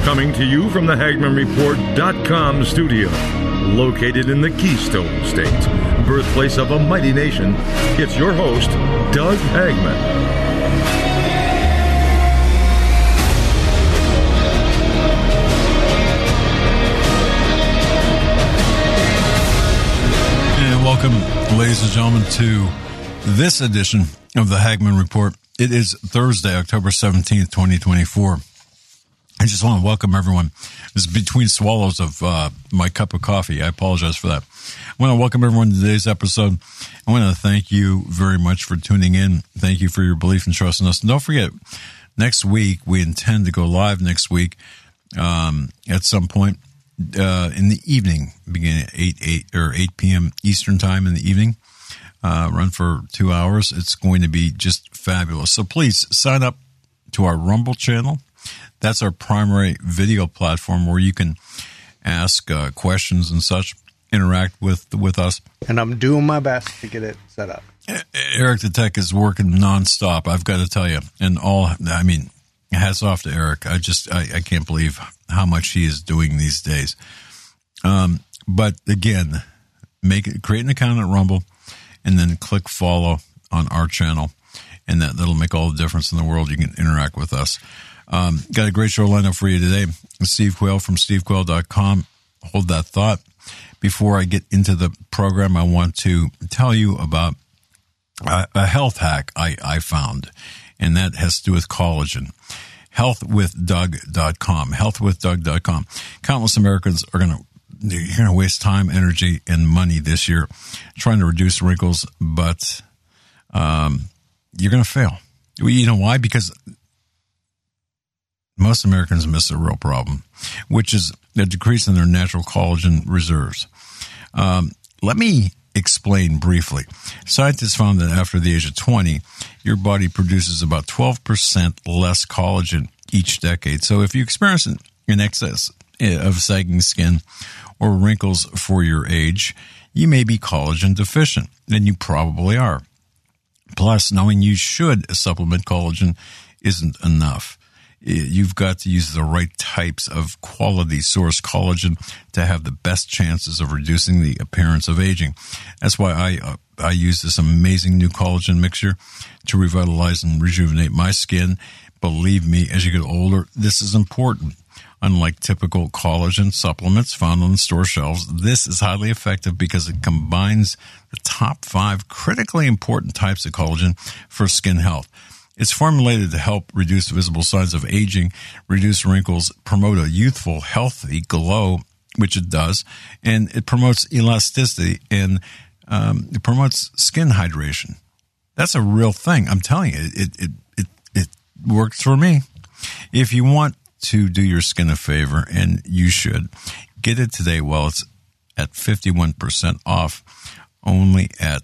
Coming to you from the HagmannReport.com studio, located in the Keystone State, birthplace of a mighty nation, it's your host, Doug Hagmann. And welcome, ladies and gentlemen, to this edition of the Hagmann Report. It is Thursday, October 17th, 2024. I just want to welcome everyone. This is between swallows of my cup of coffee. I apologize for that. I want to welcome everyone to today's episode. I want to thank you very much for tuning in. Thank you for your belief and trust in us. And don't forget, next week, we intend to go live next week at some point in the evening, beginning at 8 p.m. Eastern time in the evening. Run for 2 hours. It's going to be just fabulous. So please sign up to our Rumble channel. That's our primary video platform where you can ask questions and such, interact with us. And I'm doing my best to get it set up. Eric the Tech is working nonstop, I've got to tell you. And hats off to Eric. I can't believe how much he is doing these days. But again, create an account at Rumble and then click follow on our channel. And that'll make all the difference in the world. You can interact with us. Got a great show lined up for you today. Steve Quayle from stevequayle.com. Hold that thought. Before I get into the program, I want to tell you about a health hack I found, and that has to do with collagen. Healthwithdoug.com. Healthwithdoug.com. Countless Americans are going to waste time, energy, and money this year trying to reduce wrinkles, but you're going to fail. You know why? Because most Americans miss a real problem, which is a decrease in their natural collagen reserves. Let me explain briefly. Scientists found that after the age of 20, your body produces about 12% less collagen each decade. So if you experience an excess of sagging skin or wrinkles for your age, you may be collagen deficient, and you probably are. Plus, knowing you should supplement collagen isn't enough. You've got to use the right types of quality source collagen to have the best chances of reducing the appearance of aging. That's why I use this amazing new collagen mixture to revitalize and rejuvenate my skin. Believe me, as you get older, this is important. Unlike typical collagen supplements found on the store shelves, this is highly effective because it combines the top 5 critically important types of collagen for skin health. It's formulated to help reduce visible signs of aging, reduce wrinkles, promote a youthful, healthy glow, which it does, and it promotes elasticity and it promotes skin hydration. That's a real thing. I'm telling you, it works for me. If you want to do your skin a favor, and you should, get it today while it's at 51% off, only at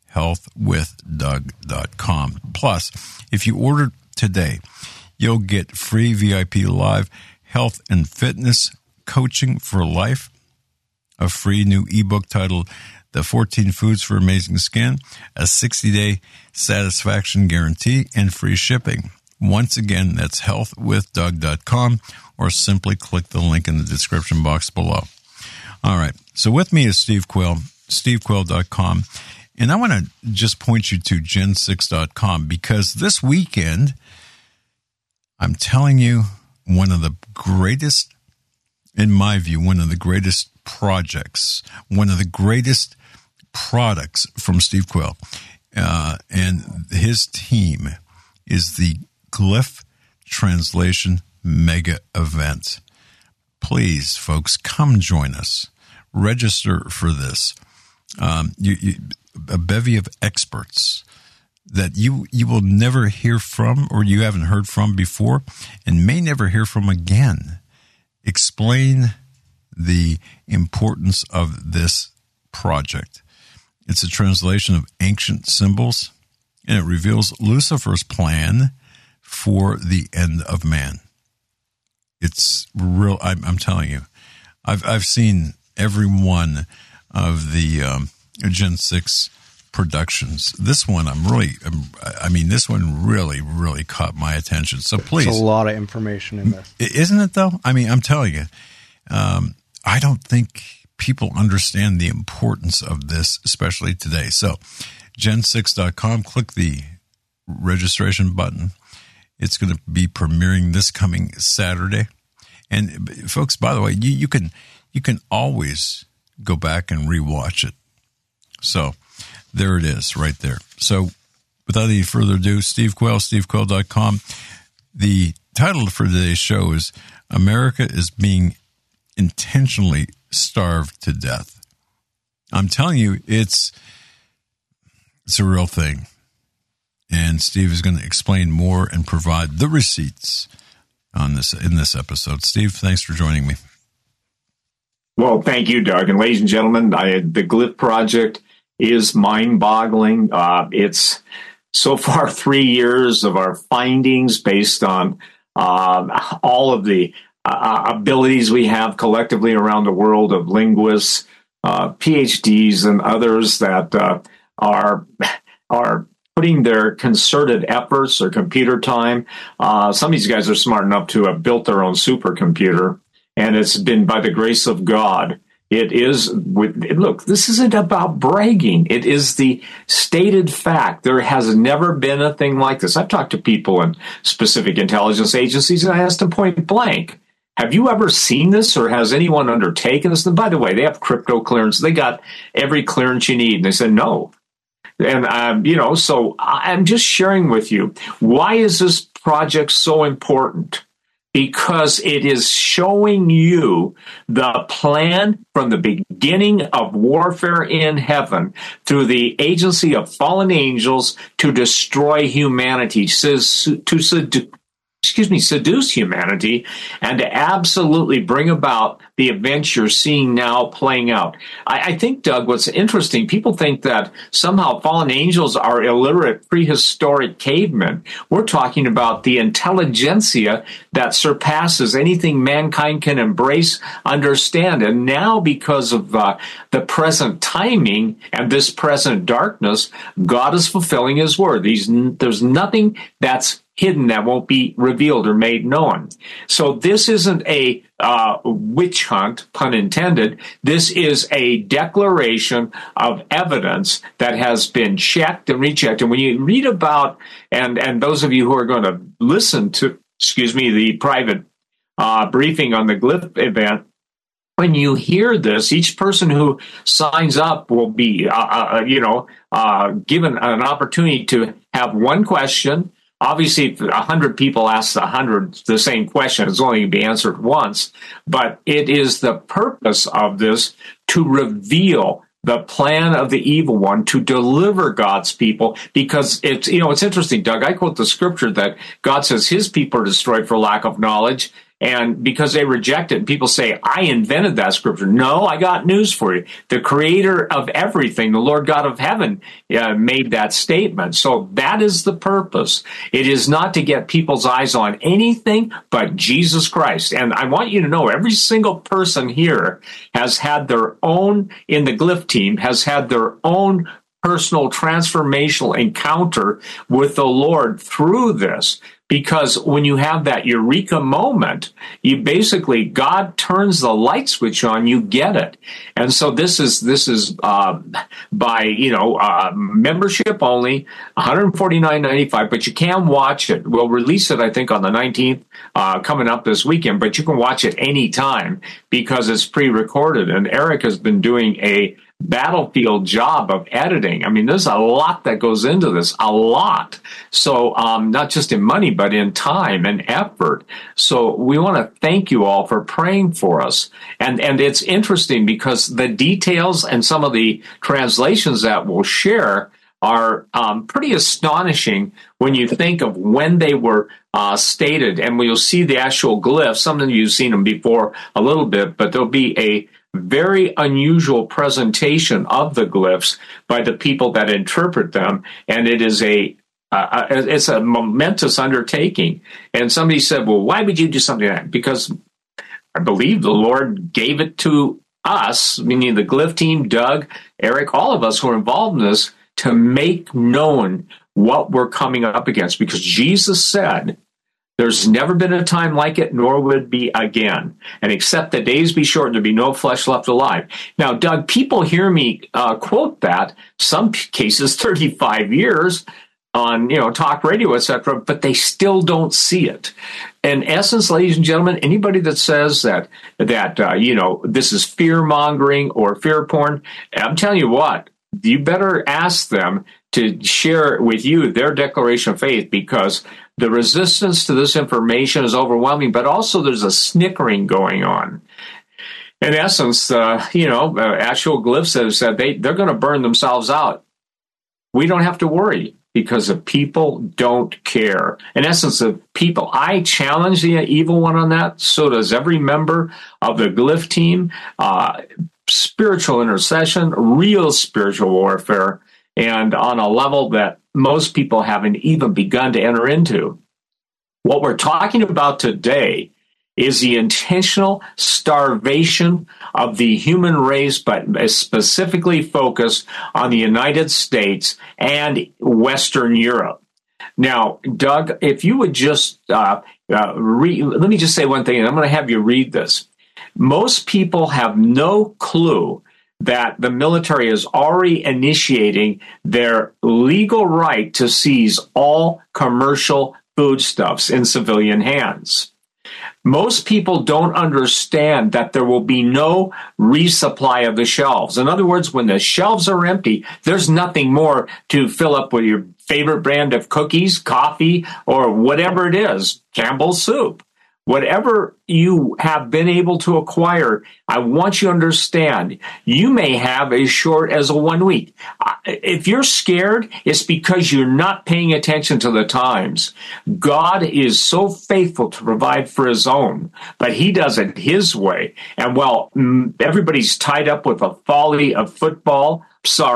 healthwithdoug.com. Plus, if you order today, you'll get free VIP Live health and fitness coaching for life, a free new ebook titled The 14 Foods for Amazing Skin, a 60-day satisfaction guarantee, and free shipping. Once again, that's healthwithdoug.com, or simply click the link in the description box below. All right, so with me is Steve Quayle, stevequayle.com. And I want to just point you to gen6.com because this weekend, I'm telling you, one of the greatest, in my view, one of the greatest projects, one of the greatest products from Steve Quayle and his team is the Glyph Translation Mega Event. Please, folks, come join us. Register for this. A bevy of experts that you will never hear from or you haven't heard from before and may never hear from again explain the importance of this project. It's a translation of ancient symbols, and it reveals Lucifer's plan for the end of man. It's real. I'm telling you, I've seen every one of the Gen 6 productions. This one, this one really caught my attention. So please. There's a lot of information in this. Isn't it, though? I mean, I'm telling you, I don't think people understand the importance of this, especially today. So, gen6.com, click the registration button. It's going to be premiering this coming Saturday. And folks, by the way, you can always go back and rewatch it. So there it is right there. So without any further ado, Steve Quayle, stevequayle.com. The title for today's show is America is Being Intentionally Starved to Death. I'm telling you, it's a real thing. And Steve is going to explain more and provide the receipts on this in this episode. Steve, thanks for joining me. Well, thank you, Doug. And ladies and gentlemen, the Glyph Project is mind-boggling. It's so far 3 years of our findings based on all of the abilities we have collectively around the world of linguists, PhDs, and others that are putting their concerted efforts or computer time. Some of these guys are smart enough to have built their own supercomputer, and it's been by the grace of God. It is, look, this isn't about bragging. It is the stated fact. There has never been a thing like this. I've talked to people in specific intelligence agencies, and I asked them point blank, have you ever seen this, or has anyone undertaken this? And by the way, they have crypto clearance. They got every clearance you need. And they said, no. And, so I'm just sharing with you, why is this project so important? Because it is showing you the plan from the beginning of warfare in heaven through the agency of fallen angels to destroy humanity, seduce humanity, and to absolutely bring about the events you're seeing now playing out. I think, Doug, what's interesting, people think that somehow fallen angels are illiterate prehistoric cavemen. We're talking about the intelligentsia that surpasses anything mankind can embrace, understand. And now, because of the present timing and this present darkness, God is fulfilling his word. There's nothing that's hidden that won't be revealed or made known. So this isn't a witch hunt, pun intended. This is a declaration of evidence that has been checked and rechecked. And when you read about, and those of you who are going to listen to, the private briefing on the Glyph event, when you hear this, each person who signs up will be, given an opportunity to have one question. Obviously, if 100 people ask 100 the same question, it's only going to be answered once. But it is the purpose of this to reveal the plan of the evil one to deliver God's people, because it's interesting, Doug. I quote the scripture that God says his people are destroyed for lack of knowledge. And because they reject it, people say, I invented that scripture. No, I got news for you. The creator of everything, the Lord God of heaven, made that statement. So that is the purpose. It is not to get people's eyes on anything but Jesus Christ. And I want you to know, every single person here has had their own, in the Glyph team, has had their own personal transformational encounter with the Lord through this. Because when you have that eureka moment, you basically, God turns the light switch on, you get it. And so this is by, membership only, $149.95, but you can watch it. We'll release it, I think, on the 19th, coming up this weekend, but you can watch it anytime because it's pre-recorded. And Eric has been doing a battlefield job of editing. I mean, there's a lot that goes into this, a lot. So not just in money, but in time and effort. So we want to thank you all for praying for us. And it's interesting because the details and some of the translations that we'll share are pretty astonishing when you think of when they were stated. And we'll see the actual glyphs. Some of you've seen them before a little bit, but there'll be a very unusual presentation of the glyphs by the people that interpret them, and it is it's a momentous undertaking. And somebody said, well, why would you do something like that? Because I believe the Lord gave it to us, meaning the Glyph team, Doug, Eric, all of us who are involved in this, to make known what we're coming up against, because Jesus said, there's never been a time like it, nor would be again. And except the days be short, there be no flesh left alive. Now, Doug, people hear me quote that, some cases 35 years on, talk radio, etc., but they still don't see it. In essence, ladies and gentlemen, anybody that says that this is fear-mongering or fear porn, I'm telling you what, you better ask them to share with you their declaration of faith, because the resistance to this information is overwhelming, but also there's a snickering going on. In essence, actual glyphs have said they're going to burn themselves out. We don't have to worry, because the people don't care. In essence, the people, I challenge the evil one on that. So does every member of the glyph team. Spiritual intercession, real spiritual warfare, and on a level that most people haven't even begun to enter into. What we're talking about today is the intentional starvation of the human race, but specifically focused on the United States and Western Europe. Now, Doug, if you would just let me just say one thing, and I'm going to have you read this. Most people have no clue that the military is already initiating their legal right to seize all commercial foodstuffs in civilian hands. Most people don't understand that there will be no resupply of the shelves. In other words, when the shelves are empty, there's nothing more to fill up with your favorite brand of cookies, coffee, or whatever it is, Campbell's soup. Whatever you have been able to acquire, I want you to understand, you may have as short as a 1 week. If you're scared, it's because you're not paying attention to the times. God is so faithful to provide for his own, but he does it his way. And while everybody's tied up with the folly of football,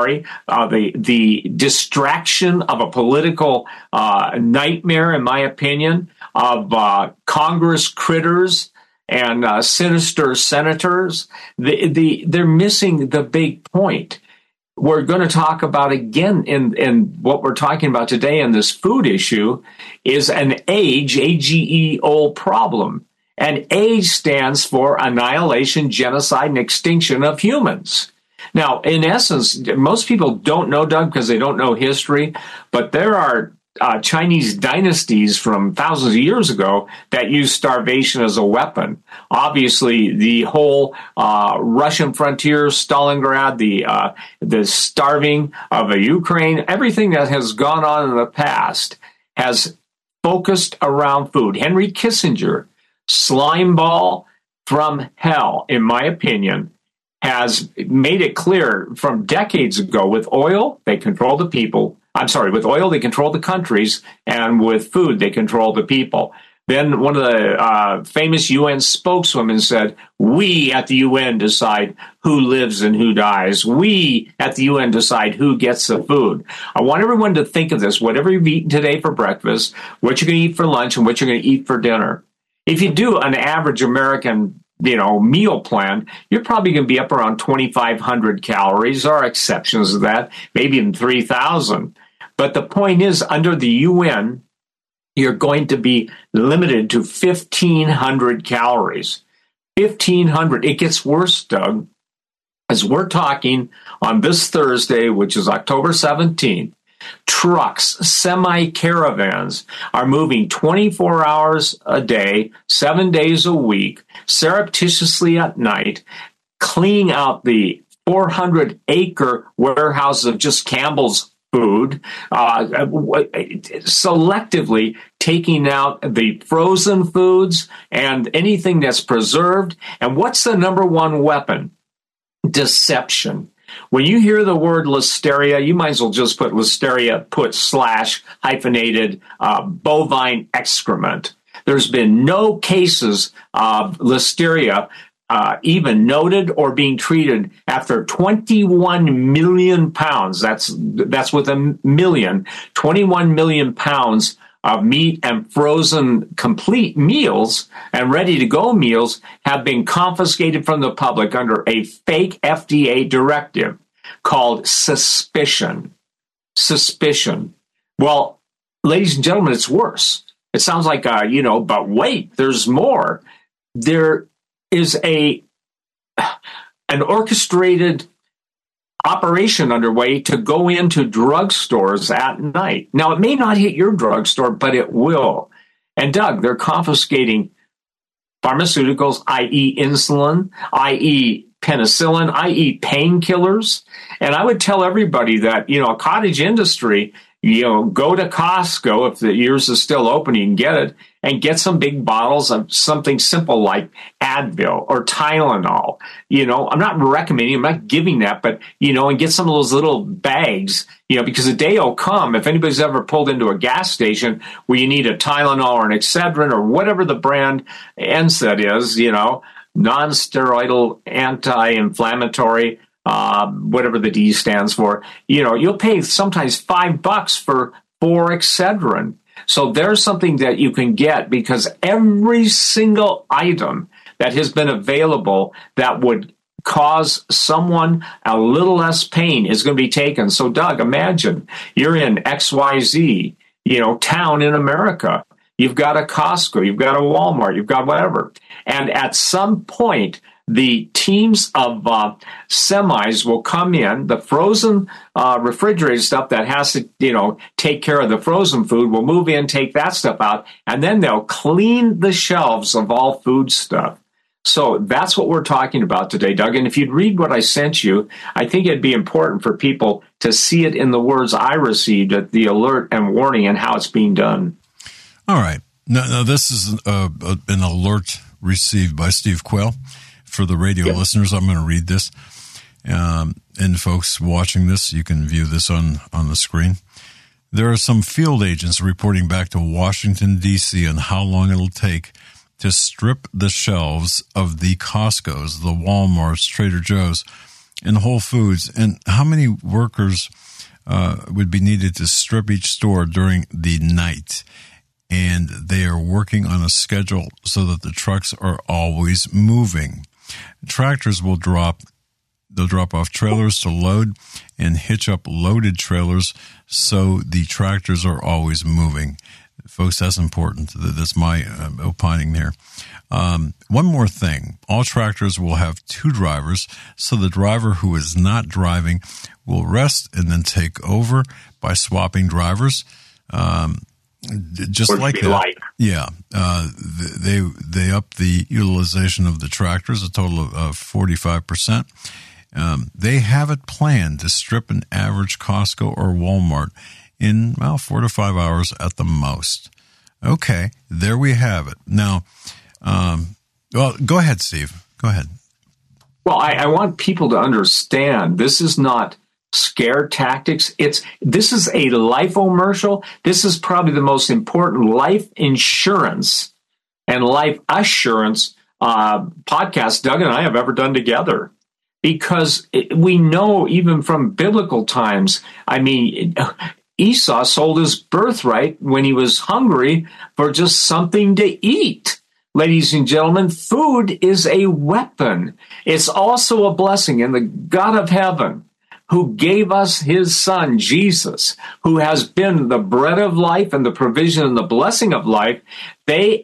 the distraction of a political nightmare, in my opinion, of Congress critters and sinister senators, they're missing the big point. We're going to talk about again in what we're talking about today in this food issue is an AGE problem. And A stands for annihilation, genocide, and extinction of humans. Now, in essence, most people don't know, Doug, because they don't know history, but there are Chinese dynasties from thousands of years ago that used starvation as a weapon. Obviously, the whole Russian frontier, Stalingrad, the starving of Ukraine, everything that has gone on in the past has focused around food. Henry Kissinger, slime ball from hell, in my opinion, has made it clear from decades ago, with oil, they control the people. With oil, they control the countries, and with food, they control the people. Then one of the famous UN spokeswomen said, we at the UN decide who lives and who dies. We at the UN decide who gets the food. I want everyone to think of this. Whatever you've eaten today for breakfast, what you're going to eat for lunch, and what you're going to eat for dinner. If you do an average American meal plan, you're probably going to be up around 2,500 calories. There are exceptions to that, maybe even 3,000. But the point is, under the UN, you're going to be limited to 1,500 calories. 1,500. It gets worse, Doug, as we're talking on this Thursday, which is October 17th. Trucks, semi-caravans are moving 24 hours a day, 7 days a week, surreptitiously at night, cleaning out the 400-acre warehouse of just Campbell's food, selectively taking out the frozen foods and anything that's preserved. And what's the number one weapon? Deception. When you hear the word listeria, you might as well just put listeria, / hyphenated bovine excrement. There's been no cases of listeria even noted or being treated after 21 million pounds. That's with a million, 21 million pounds of meat and frozen complete meals and ready-to-go meals have been confiscated from the public under a fake FDA directive called suspicion. suspicion. Well, ladies and gentlemen, it's worse. It sounds like, but wait, there's more. There is an orchestrated operation underway to go into drugstores at night. Now, it may not hit your drugstore, but it will. And Doug, they're confiscating pharmaceuticals, i.e. insulin, i.e. penicillin, i.e. painkillers. And I would tell everybody that, a cottage industry, go to Costco, if yours is still open, you can get it, and get some big bottles of something simple like Advil or Tylenol. I'm not recommending, I'm not giving that, but, and get some of those little bags, because a day will come, if anybody's ever pulled into a gas station where you need a Tylenol or an Excedrin or whatever the brand NSAID is, non-steroidal, anti-inflammatory, whatever the D stands for, you'll pay sometimes $5 for 4 Excedrin. So there's something that you can get, because every single item that has been available that would cause someone a little less pain is going to be taken. So Doug, imagine you're in XYZ, town in America. You've got a Costco, you've got a Walmart, you've got whatever. And at some point, the teams of semis will come in. The frozen refrigerated stuff that has to, take care of the frozen food will move in, take that stuff out, and then they'll clean the shelves of all food stuff. So that's what we're talking about today, Doug. And if you'd read what I sent you, I think it'd be important for people to see it in the words I received at the alert and warning and how it's being done. All right. Now this is an alert received by Steve Quayle. For the radio listeners, I'm going to read this. And folks watching this, you can view this on the screen. There are some field agents reporting back to Washington, D.C. on how long it'll take to strip the shelves of the Costco's, the Walmarts, Trader Joe's, and Whole Foods, and how many workers would be needed to strip each store during the night. And they are working on a schedule so that the trucks are always moving. Tractors will drop off trailers to load and hitch up loaded trailers so the tractors are always moving. Folks, that's important. That's my opining there. One more thing. All tractors will have 2 drivers, so the driver who is not driving will rest and then take over by swapping drivers. Just like that. Yeah. They up the utilization of the tractors, a total of 45%. They have it planned to strip an average Costco or Walmart in, 4 to 5 hours at the most. Okay, there we have it. Now, go ahead, Steve. Go ahead. Well, I want people to understand this is not scare tactics. This is a life-o-mercial. This is probably the most important life insurance and life assurance podcast Doug and I have ever done together. Because we know even from biblical times, Esau sold his birthright when he was hungry for just something to eat. Ladies and gentlemen, food is a weapon. It's also a blessing. And the God of heaven, who gave us his son, Jesus, who has been the bread of life and the provision and the blessing of life, the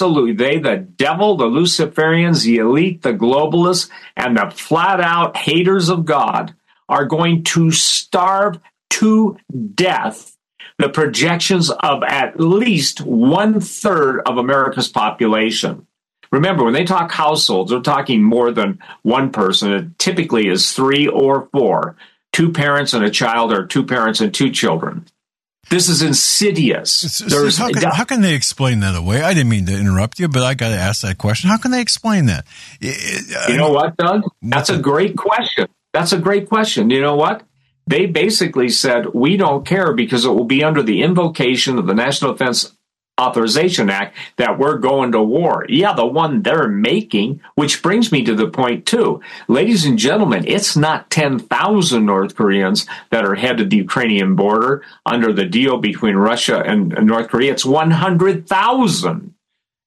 devil, the Luciferians, the elite, the globalists, and the flat-out haters of God are going to starve to death the projections of at least 1/3 of America's population. Remember, when they talk households, they're talking more than one person. It typically is 3 or 4, 2 parents and a child, or 2 parents and 2 children. This is insidious. How can they explain that away? I didn't mean to interrupt you, but I got to ask that question. How can they explain that? You know what, Doug? That's a great question. That's a great question. You know what? They basically said, we don't care because it will be under the invocation of the National Defense Authorization Act that we're going to war. Yeah, the one they're making, which brings me to the point, too. Ladies and gentlemen, it's not 10,000 North Koreans that are headed to the Ukrainian border under the deal between Russia and North Korea. It's 100,000.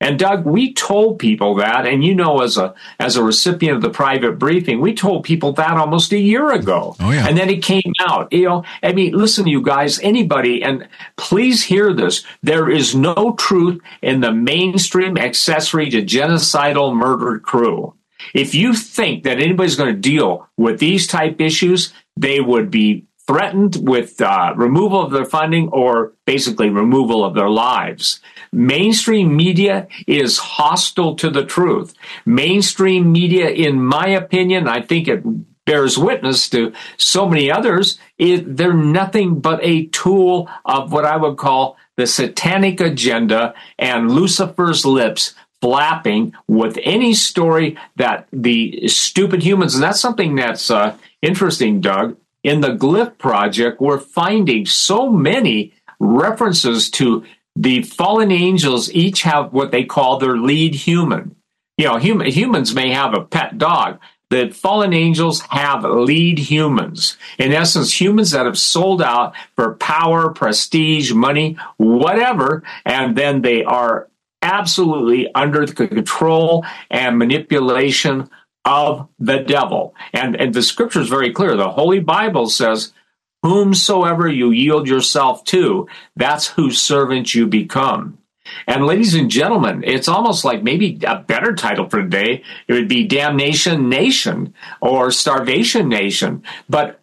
And Doug, we told people that, and as a recipient of the private briefing, we told people that almost a year ago. Oh, yeah. And then it came out. Listen, you guys, anybody, and please hear this. There is no truth in the mainstream accessory to genocidal murder crew. If you think that anybody's going to deal with these type issues, they would be threatened with removal of their funding or basically removal of their lives. Mainstream media is hostile to the truth. Mainstream media, in my opinion, I think it bears witness to so many others, they're nothing but a tool of what I would call the satanic agenda and Lucifer's lips flapping with any story that the stupid humans, and that's something that's interesting, Doug. In the Glyph Project, we're finding so many references to the fallen angels each have what they call their lead human. Humans may have a pet dog. The fallen angels have lead humans. In essence, humans that have sold out for power, prestige, money, whatever, and then they are absolutely under the control and manipulation of the devil. And the scripture is very clear. The Holy Bible says, whomsoever you yield yourself to, that's whose servant you become. And ladies and gentlemen, it's almost like maybe a better title for today. It would be Damnation Nation or Starvation Nation. But,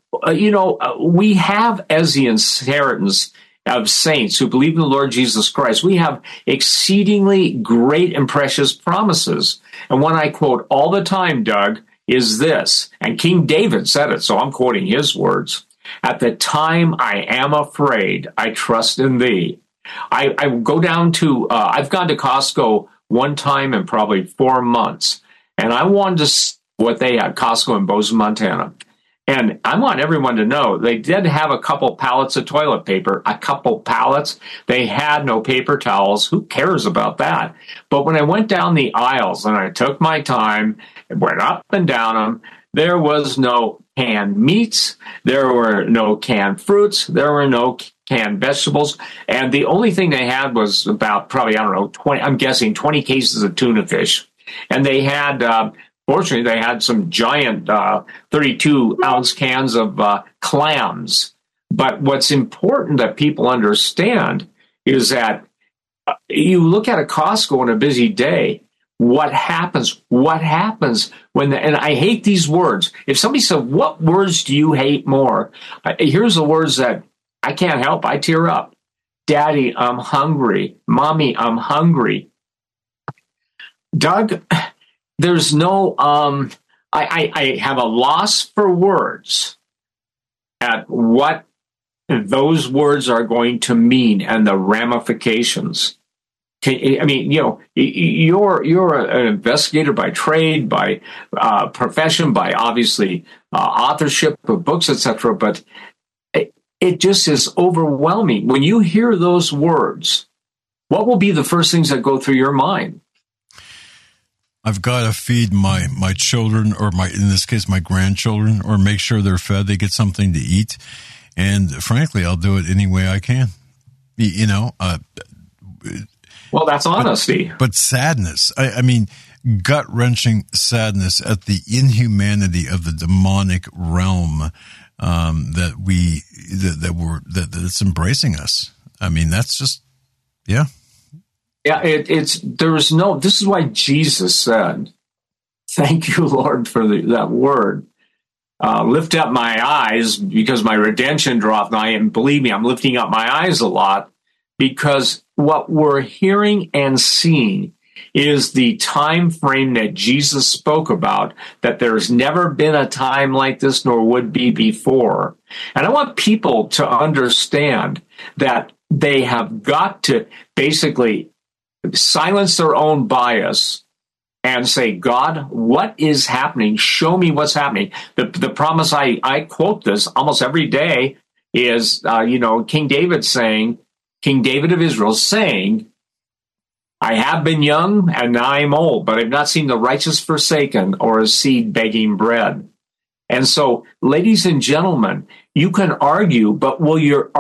we have as the inheritance of saints who believe in the Lord Jesus Christ, we have exceedingly great and precious promises. And one I quote all the time, Doug, is this. And King David said it, so I'm quoting his words. At the time I am afraid, I trust in thee. I go down to, I've gone to Costco one time in probably 4 months, and I wanted to see what they had, Costco in Bozeman, Montana. And I want everyone to know they did have a couple pallets of toilet paper, a couple pallets. They had no paper towels. Who cares about that? But when I went down the aisles and I took my time and went up and down them, there was no canned meats. There were no canned fruits. There were no canned vegetables. And the only thing they had was about probably, 20 cases of tuna fish. And they had, fortunately, they had some giant 32-ounce cans of clams. But what's important that people understand is that you look at a Costco on a busy day, what happens when, and I hate these words. If somebody said, what words do you hate more? Here's the words that I can't help. I tear up. Daddy, I'm hungry. Mommy, I'm hungry. Doug, there's no, I have a loss for words at what those words are going to mean and the ramifications. You're an investigator by trade, by profession, by obviously authorship of books, etc. But it just is overwhelming. When you hear those words, what will be the first things that go through your mind? I've got to feed my children, or in this case, my grandchildren, or make sure they're fed, they get something to eat. And frankly, I'll do it any way I can. Well, that's honesty. But sadness, I mean, gut-wrenching sadness at the inhumanity of the demonic realm that's embracing us. I mean, that's just, yeah. Yeah, this is why Jesus said, thank you, Lord, for that word. Lift up my eyes because my redemption draweth nigh. And believe me, I'm lifting up my eyes a lot because what we're hearing and seeing is the time frame that Jesus spoke about, that there's never been a time like this nor would be before. And I want people to understand that they have got to basically silence their own bias and say, God, what is happening? Show me what's happening. The promise, I quote this almost every day, is, King David of Israel saying, I have been young and now I am old, but I've not seen the righteous forsaken or his seed begging bread. And so, ladies and gentlemen, you can argue, but will your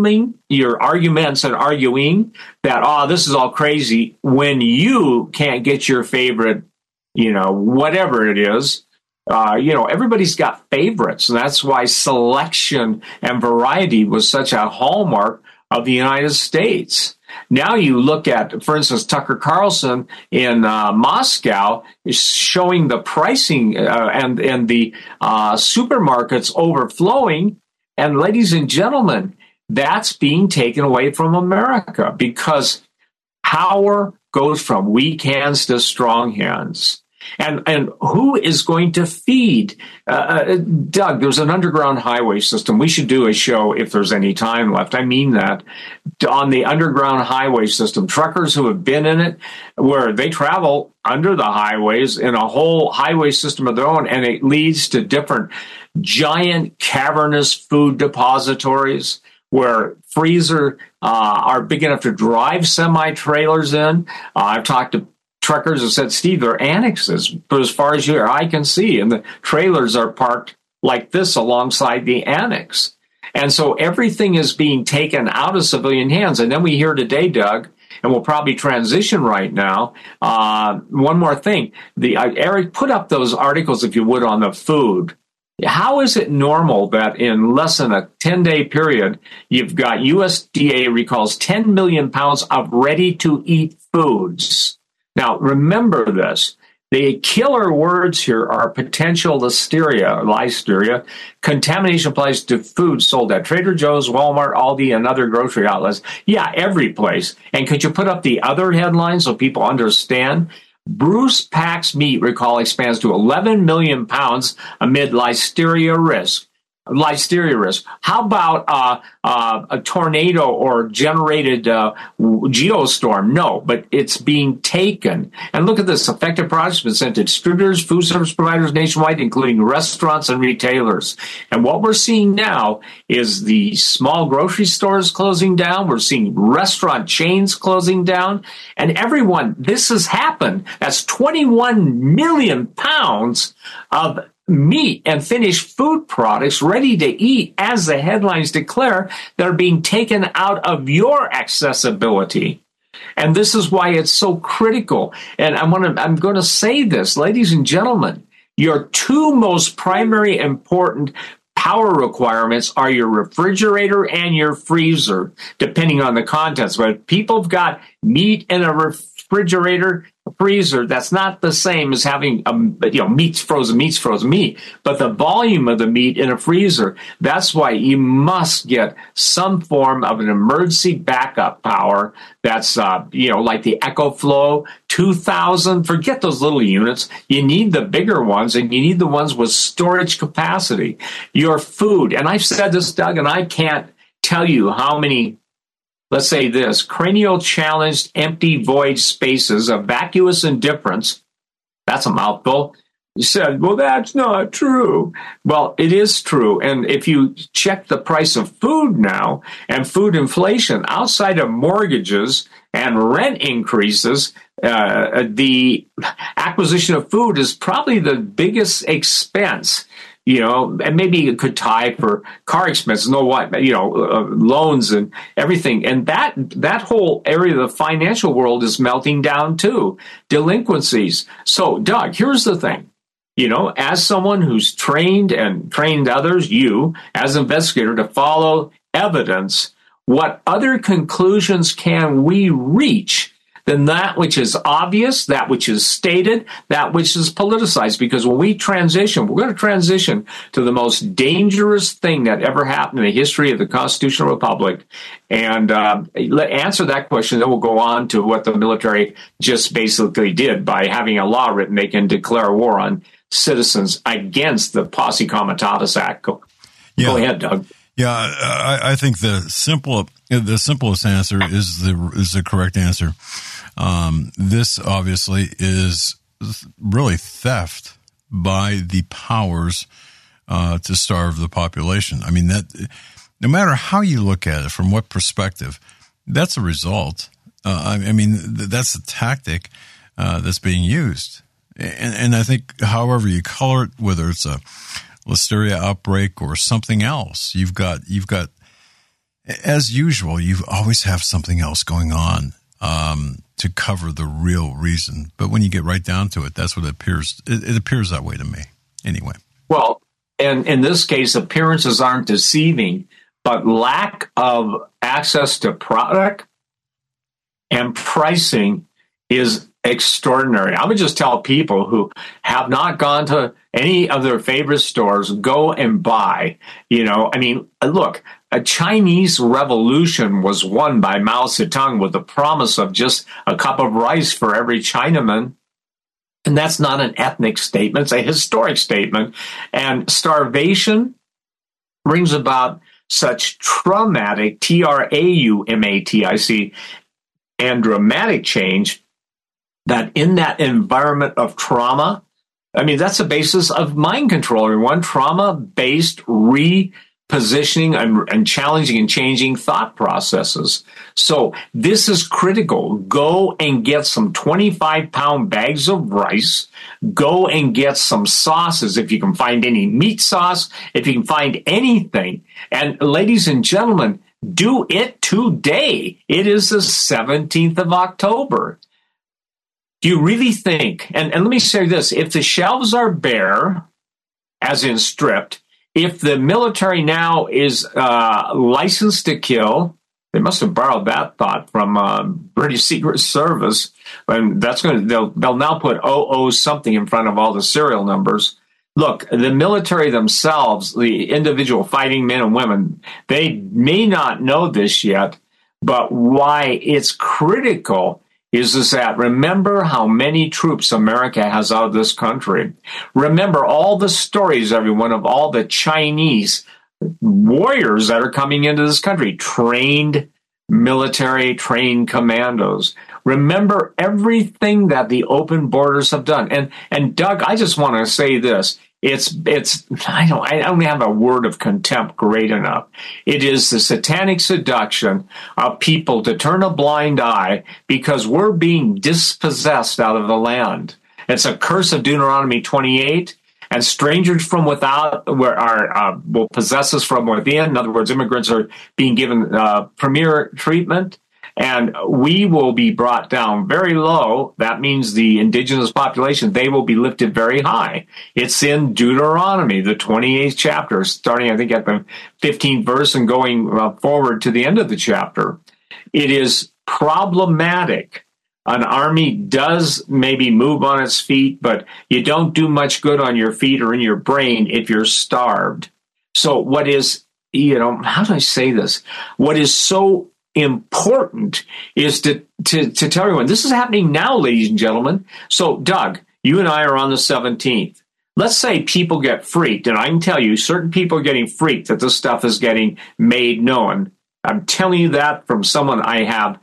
arguments and arguing that, this is all crazy, when you can't get your favorite, whatever it is, everybody's got favorites. And that's why selection and variety was such a hallmark of the United States. Now you look at, for instance, Tucker Carlson in Moscow is showing the pricing and the supermarkets overflowing. And ladies and gentlemen, that's being taken away from America because power goes from weak hands to strong hands. And who is going to feed? Doug, there's an underground highway system. We should do a show if there's any time left. I mean that. On the underground highway system, truckers who have been in it, where they travel under the highways in a whole highway system of their own, and it leads to different giant cavernous food depositories where freezer are big enough to drive semi-trailers in. I've talked to truckers have said, Steve, they're annexes, but as far as your eye can see, and the trailers are parked like this alongside the annex. And so everything is being taken out of civilian hands. And then we hear today, Doug, and we'll probably transition right now. One more thing. Eric, put up those articles, if you would, on the food. How is it normal that in less than a 10-day period, you've got USDA recalls 10 million pounds of ready-to-eat foods? Now, remember this. The killer words here are potential listeria. Contamination applies to food sold at Trader Joe's, Walmart, Aldi, and other grocery outlets. Yeah, every place. And could you put up the other headline so people understand? Bruce Pack's meat recall expands to 11 million pounds amid listeria risk. How about a tornado or generated geostorm? No, but it's being taken. And look at this. Affected products have been sent to distributors, food service providers nationwide, including restaurants and retailers. And what we're seeing now is the small grocery stores closing down. We're seeing restaurant chains closing down. And everyone, this has happened. That's 21 million pounds of meat and finished food products ready to eat, as the headlines declare, that are being taken out of your accessibility. And this is why it's so critical. And I'm going to say this, ladies and gentlemen, your two most primary important power requirements are your refrigerator and your freezer, depending on the contents. But if people have got meat in a refrigerator, freezer, that's not the same as having frozen meat, but the volume of the meat in a freezer. That's why you must get some form of an emergency backup power. That's like the EcoFlow 2000. Forget those little units. You need the bigger ones, and you need the ones with storage capacity. Your food, and I've said this, Doug, and I can't tell you how many, let's say this, cranial-challenged, empty void spaces of vacuous indifference. That's a mouthful. You said, well, that's not true. Well, it is true. And if you check the price of food now and food inflation outside of mortgages and rent increases, the acquisition of food is probably the biggest expense. And maybe it could tie for car expenses, loans and everything. And that whole area of the financial world is melting down too. Delinquencies. So, Doug, here's the thing. As someone who's trained others, you as an investigator, to follow evidence, what other conclusions can we reach than that which is obvious, that which is stated, that which is politicized? Because when we transition, we're going to transition to the most dangerous thing that ever happened in the history of the constitutional republic. And answer that question, then we'll go on to what the military just basically did by having a law written. They can declare war on citizens against the Posse Comitatus Act. Go ahead, Doug. Yeah, I think the simplest answer is the correct answer. This obviously is really theft by the powers to starve the population. I mean, that no matter how you look at it, from what perspective, that's a result. That's a tactic that's being used. And I think however you color it, whether it's a listeria outbreak or something else. You've got, as usual, you always have something else going on to cover the real reason. But when you get right down to it, that's what it appears. It appears that way to me, anyway. Well, and in this case, appearances aren't deceiving, but lack of access to product and pricing is extraordinary. I would just tell people who have not gone to any of their favorite stores, go and buy. Look, a Chinese revolution was won by Mao Zedong with the promise of just a cup of rice for every Chinaman. And that's not an ethnic statement. It's a historic statement. And starvation brings about such traumatic, traumatic, and dramatic change that in that environment of trauma, that's the basis of mind control, everyone. Trauma-based repositioning and challenging and changing thought processes. So this is critical. Go and get some 25-pound bags of rice. Go and get some sauces if you can find any meat sauce, if you can find anything. And ladies and gentlemen, do it today. It is the 17th of October. Do you really think, and let me say this, if the shelves are bare, as in stripped, if the military now is licensed to kill, they must have borrowed that thought from British Secret Service, and they'll now put 00 something in front of all the serial numbers. Look, the military themselves, the individual fighting men and women, they may not know this yet, but why it's critical is that remember how many troops America has out of this country. Remember all the stories, everyone, of all the Chinese warriors that are coming into this country, trained military, trained commandos. Remember everything that the open borders have done. And Doug, I just want to say this. I don't have a word of contempt great enough. It is the satanic seduction of people to turn a blind eye because we're being dispossessed out of the land. It's a curse of Deuteronomy 28, and strangers from without will possess us from within. In other words, immigrants are being given premier treatment. And we will be brought down very low. That means the indigenous population, they will be lifted very high. It's in Deuteronomy, the 28th chapter, starting, I think, at the 15th verse and going forward to the end of the chapter. It is problematic. An army does maybe move on its feet, but you don't do much good on your feet or in your brain if you're starved. So what is, how do I say this? What is so important is to tell everyone this is happening now, ladies and gentlemen. So, Doug, you and I are on the 17th. Let's say people get freaked, and I can tell you certain people are getting freaked that this stuff is getting made known. I'm telling you that from someone I have,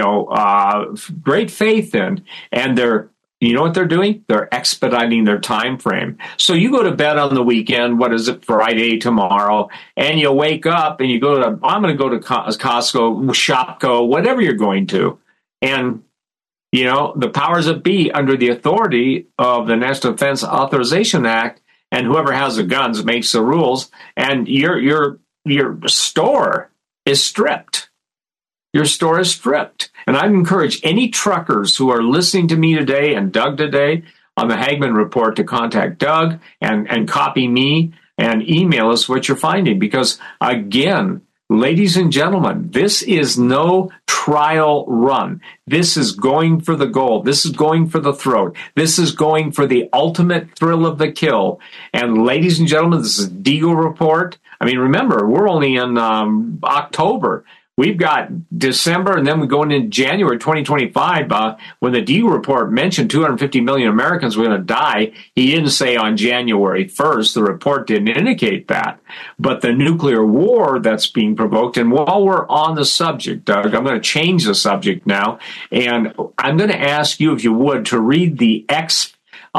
great faith in, and you know what they're doing? They're expediting their time frame. So you go to bed on the weekend, Friday, tomorrow, and you wake up and I'm going to go to Costco, Shopko, whatever you're going to. And, the powers that be under the authority of the National Defense Authorization Act, and whoever has the guns makes the rules, and your store is stripped. Your store is stripped. And I'd encourage any truckers who are listening to me today and Doug today on the Hagmann Report to contact Doug and copy me and email us what you're finding. Because, again, ladies and gentlemen, this is no trial run. This is going for the gold. This is going for the throat. This is going for the ultimate thrill of the kill. And, ladies and gentlemen, this is Deagle Report. Remember, we're only in October. We've got December, and then we go into January 2025. When the Deagle Report mentioned 250 million Americans were going to die, he didn't say on January 1st. The report didn't indicate that. But the nuclear war that's being provoked, and while we're on the subject, Doug, I'm going to change the subject now, and I'm going to ask you, if you would, to read the X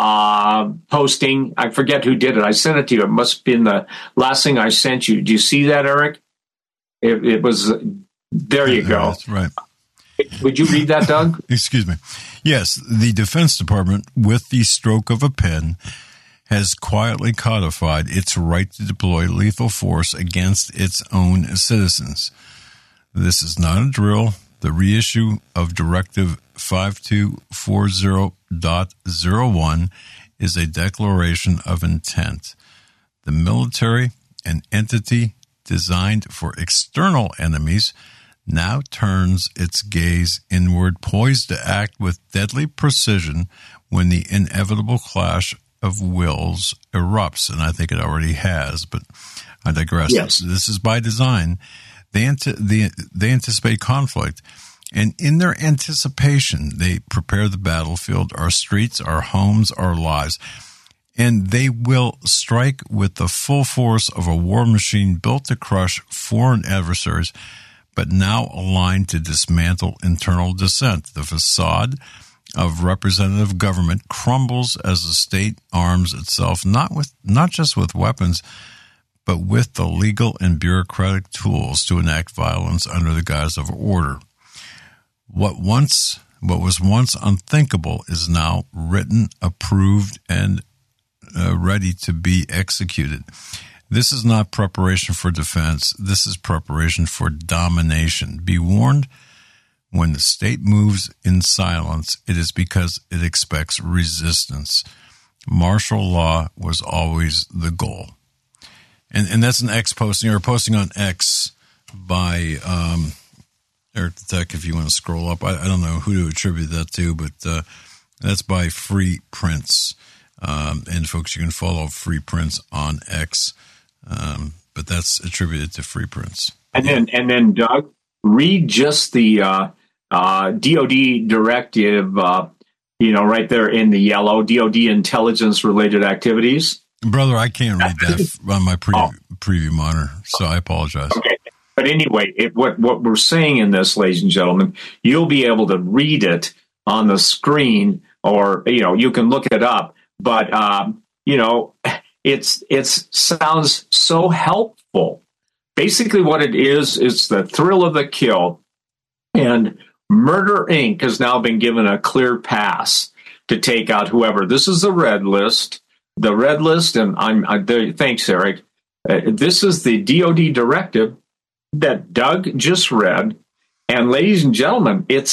posting. I forget who did it. I sent it to you. It must have been the last thing I sent you. Do you see that, Eric? It was... There you go. That's right. Would you read that, Doug? Excuse me. Yes, the Defense Department, with the stroke of a pen, has quietly codified its right to deploy lethal force against its own citizens. This is not a drill. The reissue of Directive 5240.01 is a declaration of intent. The military, an entity designed for external enemies, now turns its gaze inward, poised to act with deadly precision when the inevitable clash of wills erupts. And I think it already has, but I digress. Yes. This is by design. They anticipate conflict, and in their anticipation, they prepare the battlefield, our streets, our homes, our lives. And they will strike with the full force of a war machine built to crush foreign adversaries, but now aligned to dismantle internal dissent. The facade of representative government crumbles as the state arms itself, not just with weapons, but with the legal and bureaucratic tools to enact violence under the guise of order. What was once unthinkable is now written, approved, and ready to be executed. This is not preparation for defense. This is preparation for domination. Be warned, when the state moves in silence, it is because it expects resistance. Martial law was always the goal. And that's an X posting, or posting on X by Eric the Tech, if you want to scroll up. I don't know who to attribute that to, but that's by Free Prince. And folks, you can follow Free Prince on X, but that's attributed to Free Prince. And then Doug, read just the DoD directive, right there in the yellow, DoD intelligence related activities. Brother, I can't read that on my preview monitor, so I apologize. Okay. But anyway, what we're saying in this, ladies and gentlemen, you'll be able to read it on the screen, or, you can look it up. But, it sounds so helpful. Basically what it is, it's the thrill of the kill. And Murder, Inc. has now been given a clear pass to take out whoever. This is the red list. The red list, and thanks, Eric. This is the DoD directive that Doug just read, and ladies and gentlemen, it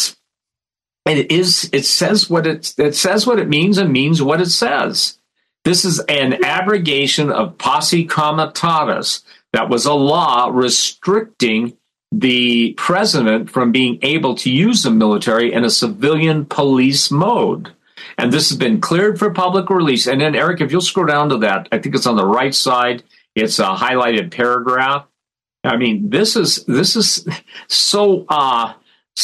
says what it means and means what it says. This is an abrogation of posse comitatus. That was a law restricting the president from being able to use the military in a civilian police mode. And this has been cleared for public release. And then, Eric, if you'll scroll down to that, I think it's on the right side. It's a highlighted paragraph. I mean, this is so I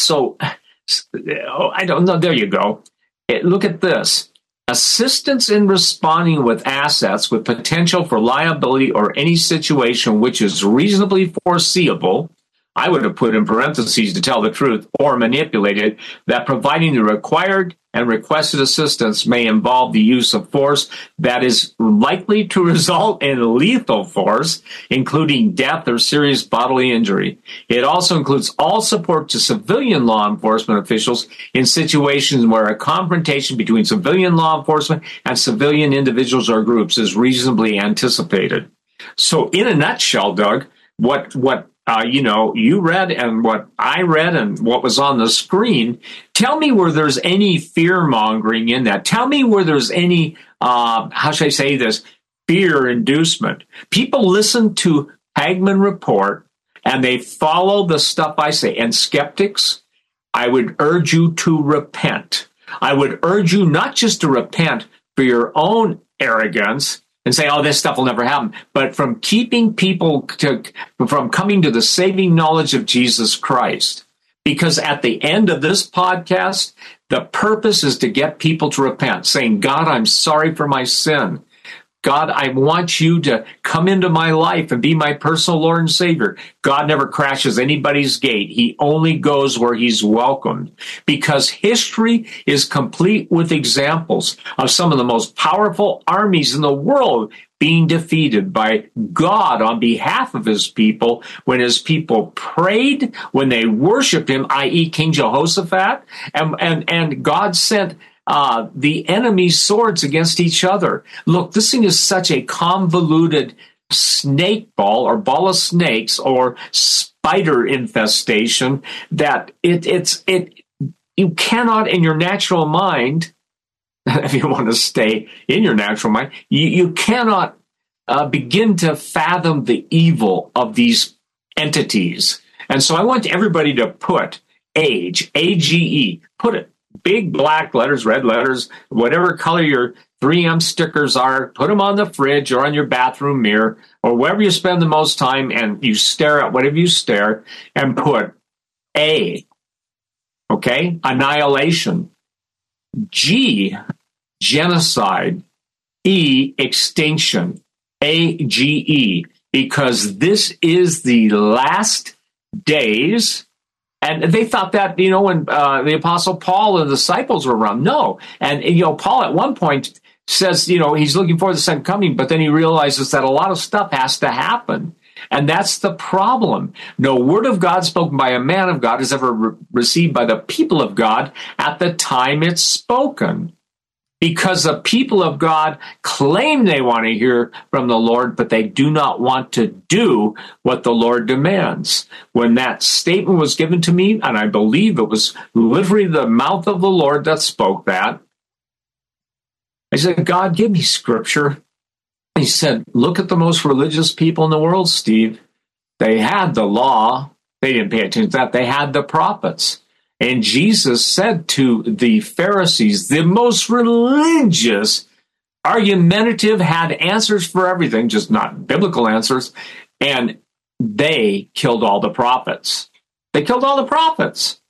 don't know. There you go. Look at this. Assistance in responding with assets with potential for liability or any situation which is reasonably foreseeable. I would have put in parentheses to tell the truth, or manipulated, that providing the required and requested assistance may involve the use of force that is likely to result in lethal force, including death or serious bodily injury. It also includes all support to civilian law enforcement officials in situations where a confrontation between civilian law enforcement and civilian individuals or groups is reasonably anticipated. So in a nutshell, Doug, what you read and what I read and what was on the screen, tell me where there's any fear-mongering in that. Tell me where there's any, how should I say this, fear inducement. People listen to Hagmann Report and they follow the stuff I say. And skeptics, I would urge you to repent. I would urge you not just to repent for your own arrogance and say, oh, this stuff will never happen, but from keeping people from coming to the saving knowledge of Jesus Christ. Because at the end of this podcast, the purpose is to get people to repent, saying, God, I'm sorry for my sin. God, I want you to come into my life and be my personal Lord and Savior. God never crashes anybody's gate. He only goes where he's welcomed, because history is complete with examples of some of the most powerful armies in the world being defeated by God on behalf of his people when his people prayed, when they worshiped him, i.e. King Jehoshaphat, and God sent the enemy's swords against each other. Look, this thing is such a convoluted snake ball or ball of snakes or spider infestation that you cannot in your natural mind, if you want to stay in your natural mind, you cannot begin to fathom the evil of these entities. And so I want everybody to put age, AGE, put it, big black letters, red letters, whatever color your 3M stickers are, put them on the fridge or on your bathroom mirror or wherever you spend the most time, and you stare at whatever you stare, and put A, okay, annihilation, G, genocide, E, extinction, AGE, because this is the last days. And they thought that, when the Apostle Paul and the disciples were around. No. And, Paul at one point says, he's looking for the second coming, but then he realizes that a lot of stuff has to happen. And that's the problem. No word of God spoken by a man of God is ever received by the people of God at the time it's spoken. Because the people of God claim they want to hear from the Lord, but they do not want to do what the Lord demands. When that statement was given to me, and I believe it was literally the mouth of the Lord that spoke that, I said, God, give me scripture. He said, look at the most religious people in the world, Steve. They had the law. They didn't pay attention to that. They had the prophets. And Jesus said to the Pharisees, the most religious, argumentative, had answers for everything, just not biblical answers, and they killed all the prophets. They killed all the prophets.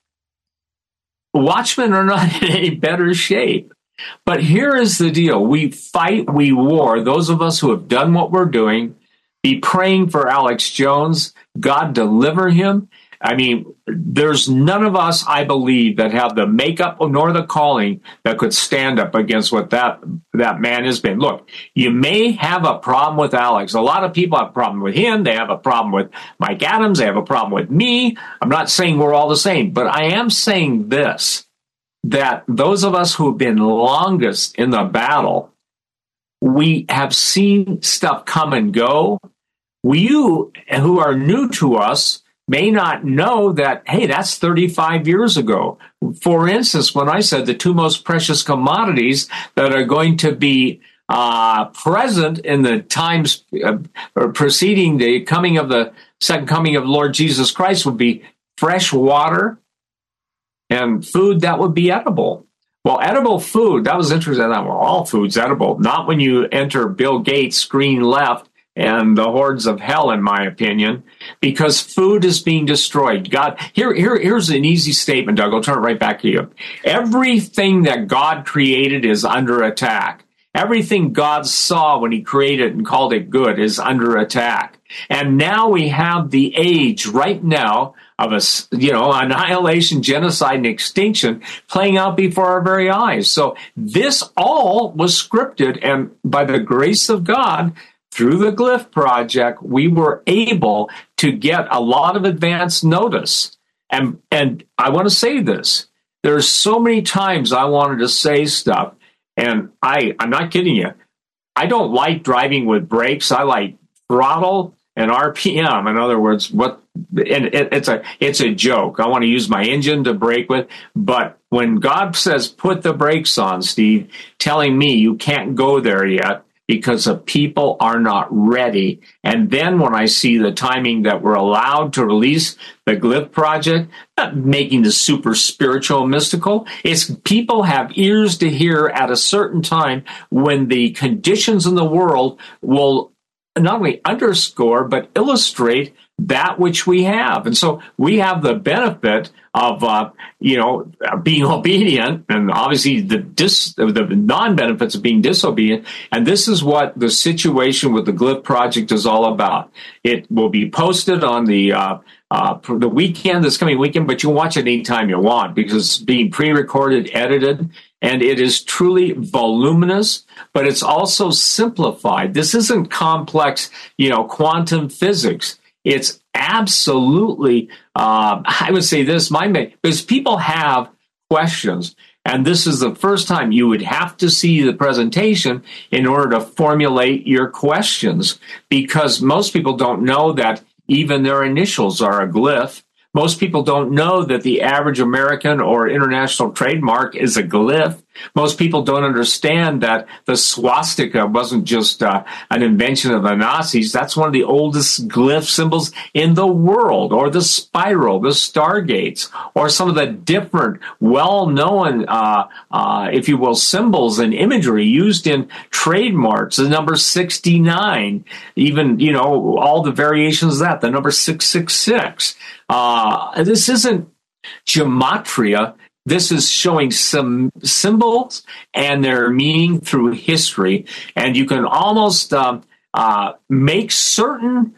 Watchmen are not in any better shape. But here is the deal. We fight, we war. Those of us who have done what we're doing, be praying for Alex Jones. God deliver him. I mean, there's none of us, I believe, that have the makeup nor the calling that could stand up against what that man has been. Look, you may have a problem with Alex. A lot of people have a problem with him. They have a problem with Mike Adams. They have a problem with me. I'm not saying we're all the same, but I am saying this, that those of us who have been longest in the battle, we have seen stuff come and go. You who are new to us may not know that, hey, that's 35 years ago. For instance, when I said the two most precious commodities that are going to be present in the times preceding the coming of the second coming of Lord Jesus Christ would be fresh water and food that would be edible. Well, edible food, that was interesting. Well, all food's edible. Not when you enter Bill Gates' screen left and the hordes of hell, in my opinion, because food is being destroyed. God, here's an easy statement, Doug. I'll turn it right back to you. Everything that God created is under attack. Everything God saw when he created and called it good is under attack. And now we have the age right now of annihilation, genocide, and extinction playing out before our very eyes. So this all was scripted, and by the grace of God, through the Glyph Project, we were able to get a lot of advance notice. And I want to say this. There's so many times I wanted to say stuff, and I'm not kidding you. I don't like driving with brakes. I like throttle and RPM. In other words, it's a joke. I want to use my engine to brake with. But when God says, put the brakes on, Steve, telling me you can't go there yet, because the people are not ready. And then when I see the timing that we're allowed to release the Glyph Project, not making the super spiritual mystical, it's people have ears to hear at a certain time when the conditions in the world will not only underscore, but illustrate that which we have. And so we have the benefit of, being obedient, and obviously the non-benefits of being disobedient. And this is what the situation with the Glyph Project is all about. It will be posted on the weekend, this coming weekend, but you can watch it anytime you want because it's being pre-recorded, edited, and it is truly voluminous, but it's also simplified. This isn't complex, quantum physics. It's absolutely, I would say this, because people have questions. And this is the first time you would have to see the presentation in order to formulate your questions, because most people don't know that even their initials are a glyph. Most people don't know that the average American or international trademark is a glyph. Most people don't understand that the swastika wasn't just an invention of the Nazis. That's one of the oldest glyph symbols in the world, or the spiral, the stargates, or some of the different well-known, if you will, symbols and imagery used in trademarks. The number 69, even, all the variations of that, the number 666. This isn't gematria. This is showing some symbols and their meaning through history. And you can almost make certain,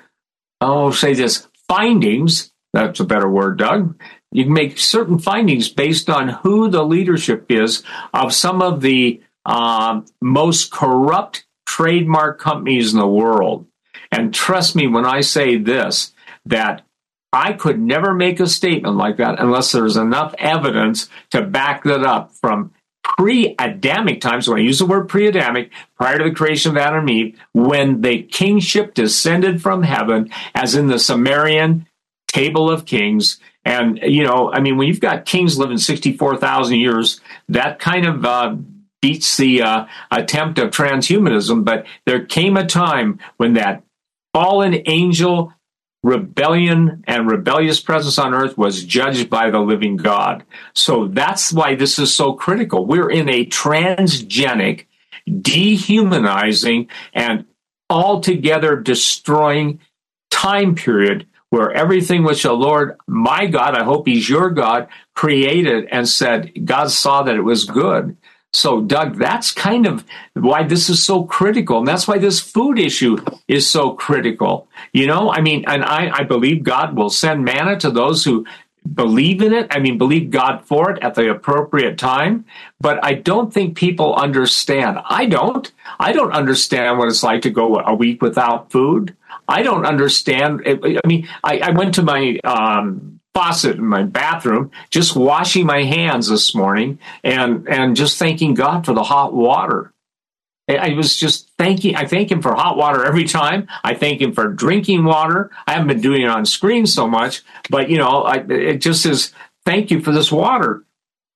findings. That's a better word, Doug. You can make certain findings based on who the leadership is of some of the most corrupt trademark companies in the world. And trust me when I say this, that I could never make a statement like that unless there's enough evidence to back that up from pre-Adamic times. When I use the word pre-Adamic, prior to the creation of Adam and Eve, when the kingship descended from heaven, as in the Sumerian Table of Kings. And, when you've got kings living 64,000 years, that kind of beats the attempt of transhumanism. But there came a time when that fallen angel rebellion and rebellious presence on earth was judged by the living God. So that's why this is so critical. We're in a transgenic, dehumanizing, and altogether destroying time period where everything which the Lord, my God, I hope he's your God, created and said, God saw that it was good. So, Doug, that's kind of why this is so critical. And that's why this food issue is so critical. And I believe God will send manna to those who believe in it. Believe God for it at the appropriate time. But I don't think people understand. I don't understand what it's like to go a week without food. I don't understand. I went to my faucet in my bathroom, just washing my hands this morning and just thanking God for the hot water. I was just I thank him for hot water every time. I thank him for drinking water. I haven't been doing it on screen so much, but it just is thank you for this water.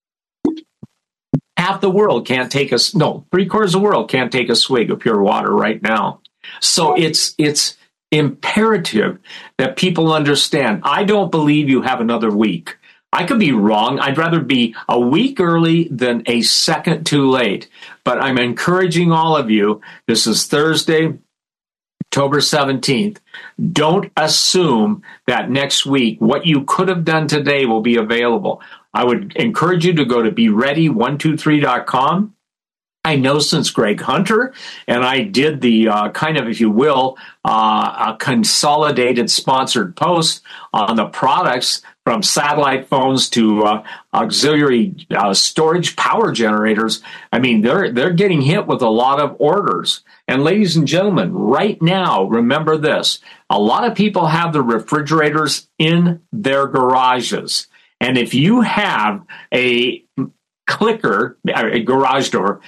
Half the world can't take a, no, 3/4 of the world can't take a swig of pure water right now. So it's imperative that people understand. I don't believe you have another week. I could be wrong. I'd rather be a week early than a second too late. But I'm encouraging all of you. This is Thursday, October 17th. Don't assume that next week what you could have done today will be available. I would encourage you to go to beready123.com. I know since Greg Hunter and I did the kind of, if you will, a consolidated sponsored post on the products from satellite phones to auxiliary storage power generators. They're getting hit with a lot of orders. And ladies and gentlemen, right now, remember this. A lot of people have the refrigerators in their garages. And if you have a clicker, a garage door,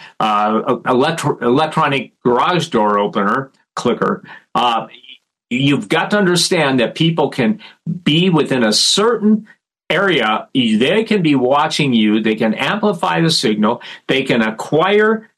electronic garage door opener, clicker, you've got to understand that people can be within a certain area. They can be watching you. They can amplify the signal. They can acquire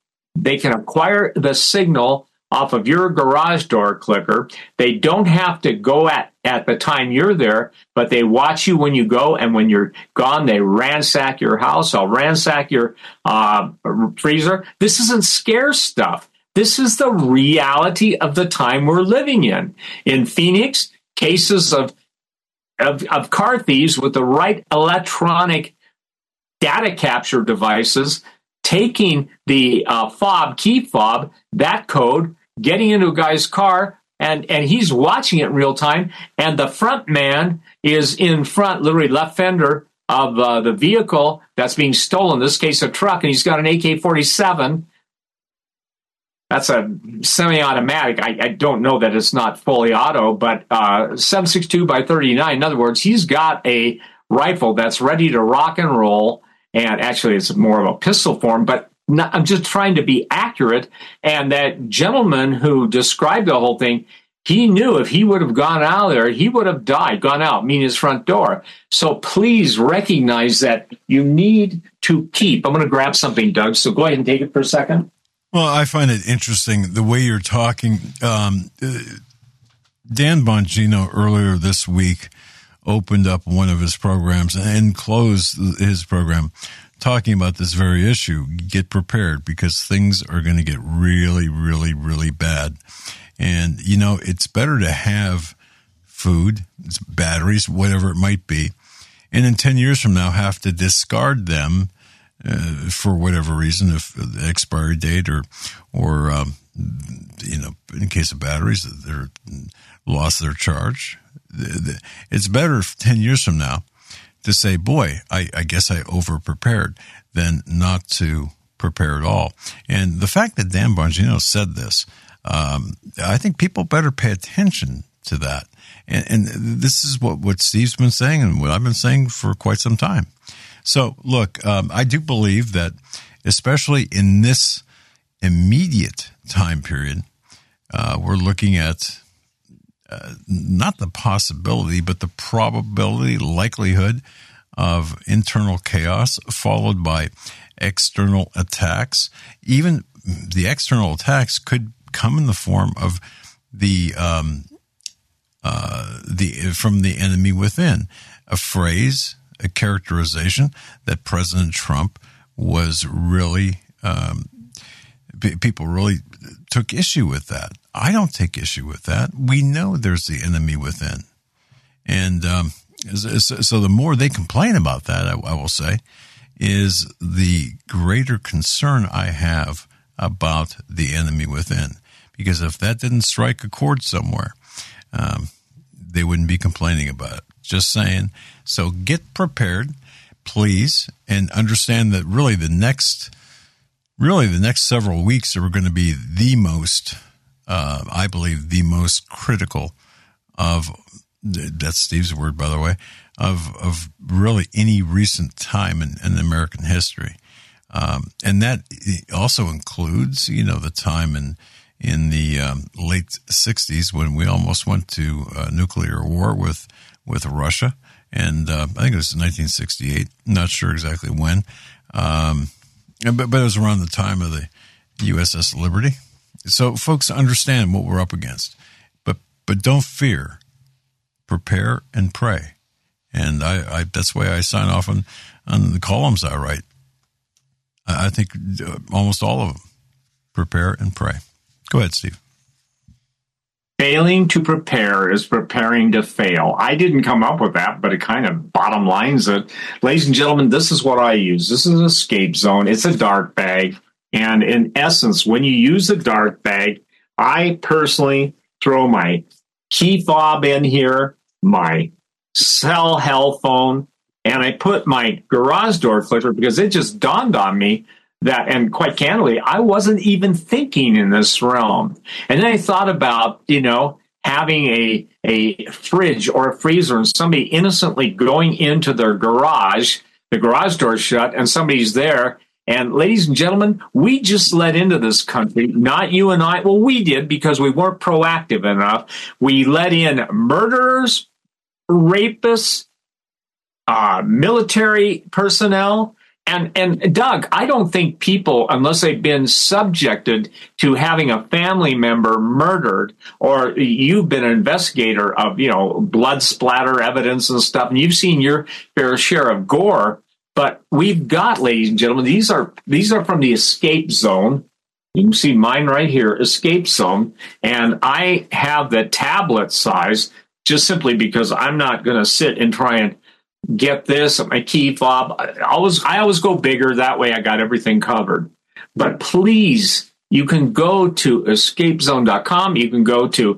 the signal off of your garage door clicker. They don't have to go at the time you're there, but they watch you when you go, and when you're gone, they ransack your house. They'll ransack your freezer. This isn't scare stuff. This is the reality of the time we're living in. In Phoenix, cases of car thieves with the right electronic data capture devices taking the key fob, that code, getting into a guy's car, and he's watching it in real time, and the front man is in front, literally left fender of the vehicle that's being stolen, in this case a truck, and he's got an AK-47. That's a semi-automatic. I don't know that it's not fully auto, but 7.62 by 39. In other words, he's got a rifle that's ready to rock and roll, And actually, it's more of a pistol form, but I'm just trying to be accurate. And that gentleman who described the whole thing, he knew if he would have gone out there, he would have died, gone out, meaning his front door. So please recognize that you need to keep. I'm going to grab something, Doug, so go ahead and take it for a second. Well, I find it interesting the way you're talking. Dan Bongino earlier this week opened up one of his programs and closed his program talking about this very issue. Get prepared because things are going to get really, really, really bad. And, it's better to have food, batteries, whatever it might be, and in 10 years from now have to discard them for whatever reason, if the expiry date or in case of batteries, they're lost their charge. It's better 10 years from now to say, boy, I guess I over-prepared than not to prepare at all. And the fact that Dan Bongino said this, I think people better pay attention to that. And this is what Steve's been saying and what I've been saying for quite some time. So, look, I do believe that, especially in this immediate time period, we're looking at not the possibility, but the probability, likelihood of internal chaos followed by external attacks. Even the external attacks could come in the form of from the enemy within. A phrase, a characterization that President Trump was really, people really took issue with that. I don't take issue with that. We know there's the enemy within. And so the more they complain about that, I will say, is the greater concern I have about the enemy within. Because if that didn't strike a chord somewhere, they wouldn't be complaining about it. Just saying. So get prepared, please, and understand that really the next several weeks are going to be the most, I believe, the most critical of, that's Steve's word, by the way, of really any recent time in American history. And that also includes, the time in the late 60s when we almost went to nuclear war with Russia. And I think it was 1968. Not sure exactly when. But it was around the time of the USS Liberty. So folks understand what we're up against. But don't fear. Prepare and pray. And I that's why I sign off on the columns I write. I think almost all of them. Prepare and pray. Go ahead, Steve. Failing to prepare is preparing to fail. I didn't come up with that, but it kind of bottom lines it. Ladies and gentlemen, this is what I use. This is an escape zone. It's a dart bag. And in essence, when you use a dart bag, I personally throw my key fob in here, my cell phone, and I put my garage door clicker because it just dawned on me that, and quite candidly, I wasn't even thinking in this realm. And then I thought about, having a fridge or a freezer and somebody innocently going into their garage, the garage door shut, and somebody's there. And ladies and gentlemen, we just let into this country, not you and I. Well, we did because we weren't proactive enough. We let in murderers, rapists, military personnel. And Doug, I don't think people, unless they've been subjected to having a family member murdered, or you've been an investigator of, blood splatter evidence and stuff, and you've seen your fair share of gore. But we've got, ladies and gentlemen, these are from the escape zone. You can see mine right here, escape zone. And I have the tablet size just simply because I'm not going to sit and try and get this at my key fob. I always go bigger. That way I got everything covered. But please, you can go to escapezone.com. You can go to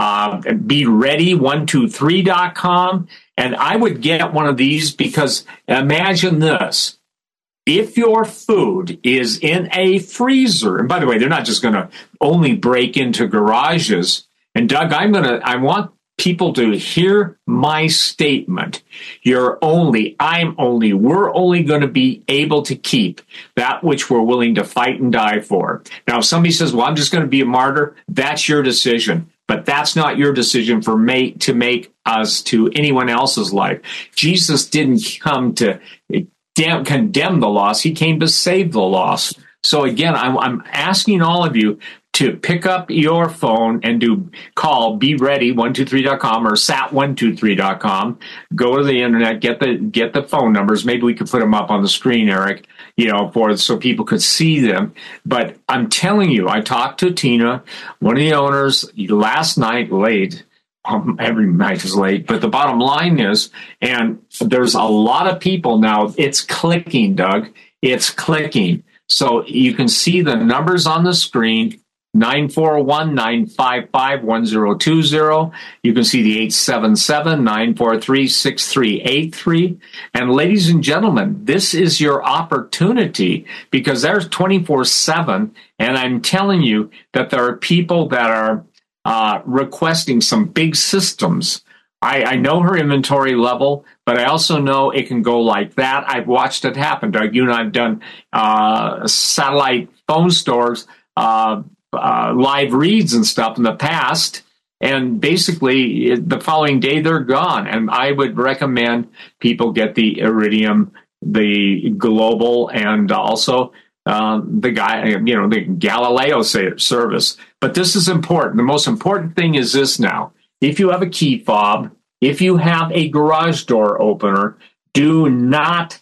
beready123.com. And I would get one of these because imagine this. If your food is in a freezer, and by the way, they're not just going to only break into garages. And Doug, I want people to hear my statement. We're only going to be able to keep that which we're willing to fight and die for. Now, if somebody says, well, I'm just going to be a martyr, that's your decision. But that's not your decision to make us to anyone else's life. Jesus didn't come to condemn the lost. He came to save the lost. So again, I'm asking all of you to pick up your phone and call BeReady123.com or sat123.com. Go to the internet, get the phone numbers. Maybe we could put them up on the screen, Eric, so people could see them. But I'm telling you, I talked to Tina, one of the owners, last night late. Every night is late, but the bottom line is, and there's a lot of people now, it's clicking, Doug. It's clicking. So you can see the numbers on the screen, 941-955-1020. You can see the 877-943-6383. And ladies and gentlemen, this is your opportunity because there's 24/7. And I'm telling you that there are people that are requesting some big systems. I know her inventory level, but I also know it can go like that. I've watched it happen. Doug, you and I have done satellite phone stores, live reads and stuff in the past, and basically the following day they're gone. And I would recommend people get the Iridium, the Global, and also the Galileo service. But this is important. The most important thing is this now. If you have a key fob, if you have a garage door opener, do not,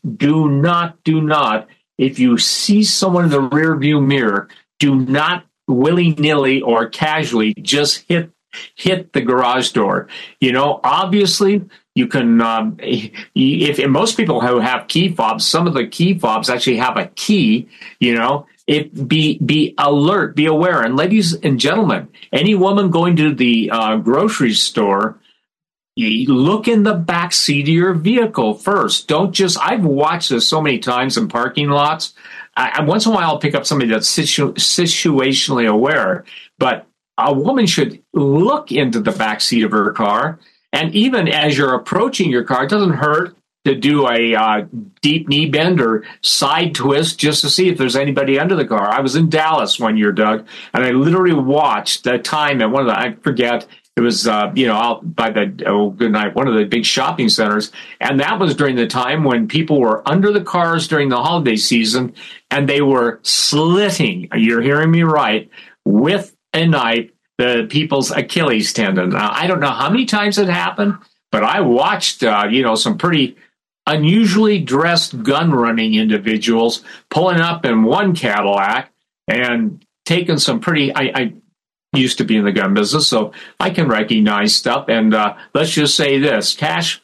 if you see someone in the rear view mirror, do not willy-nilly or casually just hit the garage door. Obviously, you can, if most people who have key fobs, some of the key fobs actually have a key, be alert, be aware. And ladies and gentlemen, any woman going to the grocery store, you look in the back seat of your vehicle first. I've watched this so many times in parking lots. Once in a while, I'll pick up somebody that's situationally aware, but a woman should look into the back seat of her car. And even as you're approaching your car, it doesn't hurt to do a deep knee bend or side twist just to see if there's anybody under the car. I was in Dallas one year, Doug, and I literally watched the time at one of I forget, it was, out by one of the big shopping centers. And that was during the time when people were under the cars during the holiday season, and they were slitting, you're hearing me right, with a knife, the people's Achilles tendon. Now, I don't know how many times it happened, but I watched, some pretty unusually dressed gun-running individuals pulling up in one Cadillac and taking some pretty, I used to be in the gun business, so I can recognize stuff. And let's just say this, cash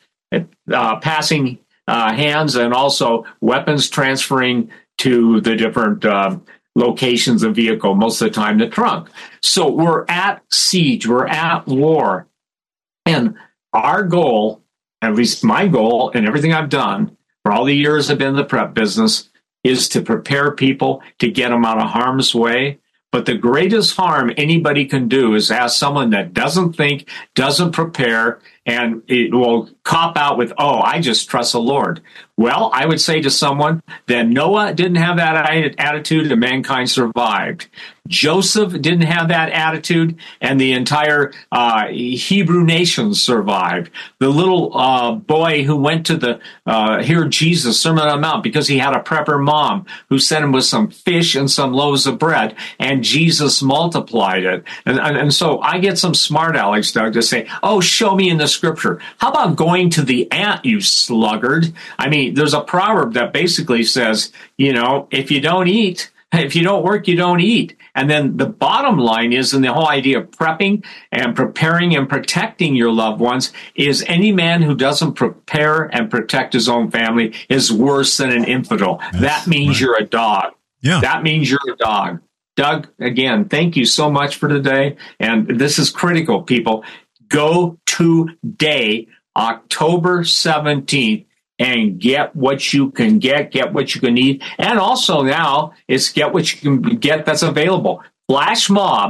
passing hands and also weapons transferring to the different locations of vehicle, most of the time the trunk. So we're at siege, we're at war. And our goal, at least my goal and everything I've done for all the years I've been in the prep business, is to prepare people to get them out of harm's way. But the greatest harm anybody can do is ask someone that doesn't think, doesn't prepare, and it will cop out with, I just trust the Lord. Well, I would say to someone that Noah didn't have that attitude and mankind survived. Joseph didn't have that attitude and the entire Hebrew nation survived. The little boy who went to hear Jesus Sermon on the Mount because he had a prepper mom who sent him with some fish and some loaves of bread, and Jesus multiplied it. And so I get some smart Alex, Doug, to say, show me in the scripture. How about going to the ant, you sluggard? I mean, there's a proverb that basically says, if you don't work, you don't eat. And then the bottom line is, in the whole idea of prepping and preparing and protecting your loved ones, is any man who doesn't prepare and protect his own family is worse than an infidel. That means you're a dog. Yeah. That means you're a dog. Doug, again, thank you so much for today. And this is critical, people. Go today, October 17th, and get what you can get what you can need. And also now, it's get what you can get that's available. Flash mobs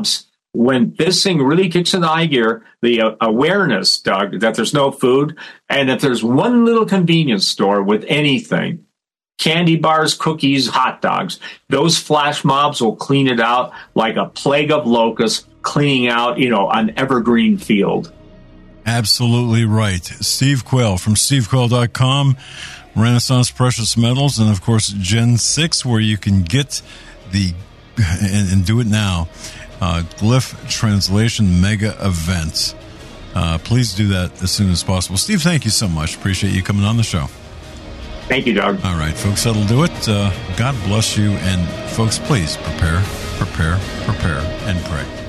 when this thing really kicks into high gear, the awareness, Doug, that there's no food, and if there's one little convenience store with anything, candy bars, cookies, hot dogs, those flash mobs will clean it out like a plague of locusts cleaning out, an evergreen field. Absolutely right. Steve Quayle from stevequayle.com, Renaissance Precious Metals, and of course Gen 6, where you can get the, and do it now, Glyph Translation Mega Event. Please do that as soon as possible. Steve, thank you so much. Appreciate you coming on the show. Thank you, Doug. All right, folks, that'll do it. God bless you. And folks, please prepare, and pray.